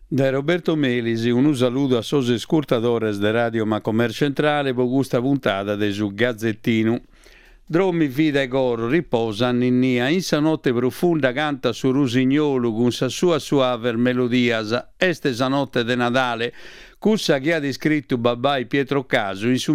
Da Roberto Melisi, un saluto a sos ascoltadores de Radio Macomer Centrale, per questa puntata de su Gazzettino. Dromi, vida e coro riposa Ninnia, in sa notte profunda canta su Rusignolo con sa sua suave melodias. Este sa notte de Natale, cussa che ha descritto Babai Pietro Casu in su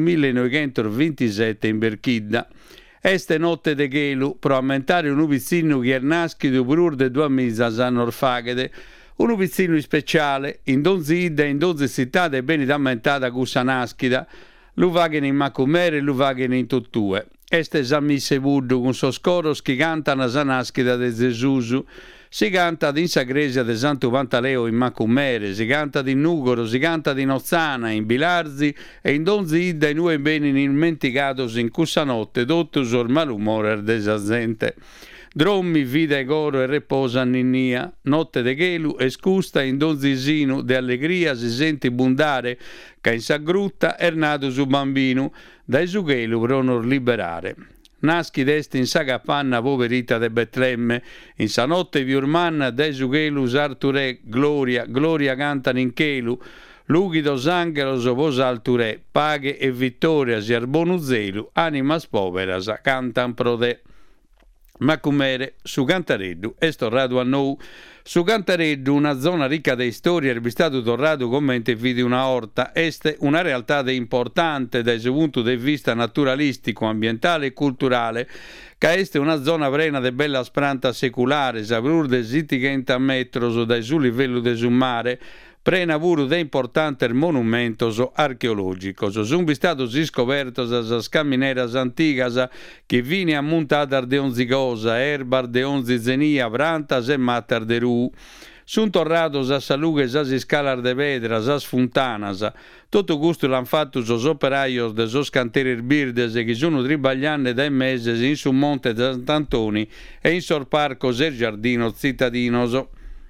1927 in Berchidda. Este notte de gelu, pro aumentare un ubizzino che è nascido pur de 2 mesi a Norfagede, un ubizzino speciale, in donzi idde, in donzi città de beni d'ammentata cussa naschida, lu vaghen in Macumere e lu vaghen in tuttue. Este s'ammisse vuddu con sos coros che cantano sa naschida de Gesusu. Si canta in Sagresia de Santo Pantaleo in Macumere, si canta di Nugoro, si canta di Nozzana, in Bilarzi e in donzi idda i nuovi beni dimenticatos in cussa notte, tutto sul malumore desa gente. Drommi, vida e coro e reposa Ninnia, notte de gelu e scusta in donzisinu de allegria si senti bundare, che in sa grutta è nato su bambino, dai su gelu per onor liberare. Naschi desti in sa capanna poverita de Betlemme, in sa notte viurmanna dai su gelu sarture gloria, gloria cantano in chelu, lugidos angelos vos alture, paghe e vittoria si arbonu zelu, animas poveras cantan pro de. Macumere, su Cantareddu, è tornato a noi. Su Cantareddu, una zona ricca di storie, è stato tornato come vidi una orta. Este una realtà importante dal punto di vista naturalistico, ambientale e culturale, che è una zona prena di bella spranta secolare, saprur de siti che a metros dai su livello del mare, prena pure de importantes monumentos archeologicos. Sono stati scopertos as camineras antigas che vini ammontadas de onzi cosa, erbar de onzi zenia, brantas e matar de ru. Sono tornatos a salughes as scalar de pedras, as fontanas. Tutto questo l'hanno fatto sos operaios de sos cantieri birdes che sono tribagliando dai mesi in su Monte Sant'Antoni e in sor parcos e giardino cittadinos.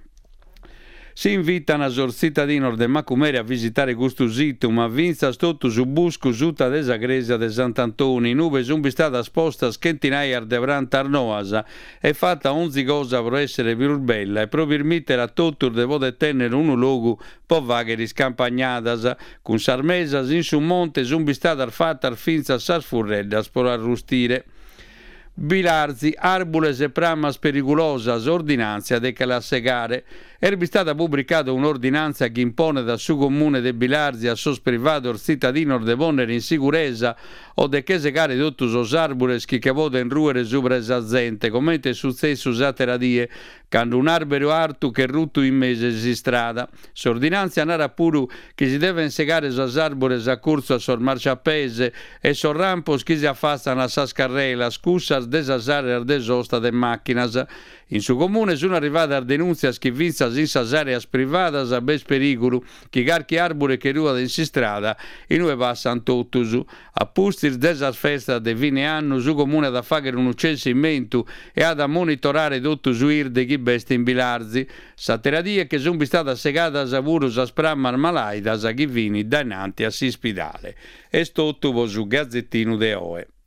Si invitano a sos cittadinos de Macumere a visitare questo sito, ma vinza tutto su busco sutta desa Gresia de Sant'Antoni, nuove sono state esposte centinaia de brantarnoasa e fatta ogni cosa per essere più bella e per permettere a tutti di poter tenere un luogo po' vaghe scampagnadas, con sarmesas in su monte sono state fatte finza sas furreddas per arrustire. Bilarzi, arbules e pramas pericolosas, ordinanza de che la segare. È stata pubblicata un'ordinanza che impone dal suo comune de Bilarzi a sos privados cittadinos de ponere in sicurezza o de che segare tutti sos arbules che poten ruere sopra esa gente, come è successo usate radie, quando un albero arto che rutto in mese si strada. S'ordinanza narra pure che si deve segare sos arbules a corso a sor marciapese e sos rampos che si affassano a sas carrelas, cussas desasare al desosta de macchinas. In su comune sono arrivate denunzie che vinzas in sas areas privadas a bes pericolo che carchi arbore che ruada in si strada e noi passano tuttos. A pustir desas festa de fine anno su comune da fare un censimento e ad a monitorare tutto su irde chi beste in Bilarzi. Sateradie che sono state segadas a purus a spramman malaidas a chi vini dainanti a si spidale. E tutto su Gazzettino de Oe.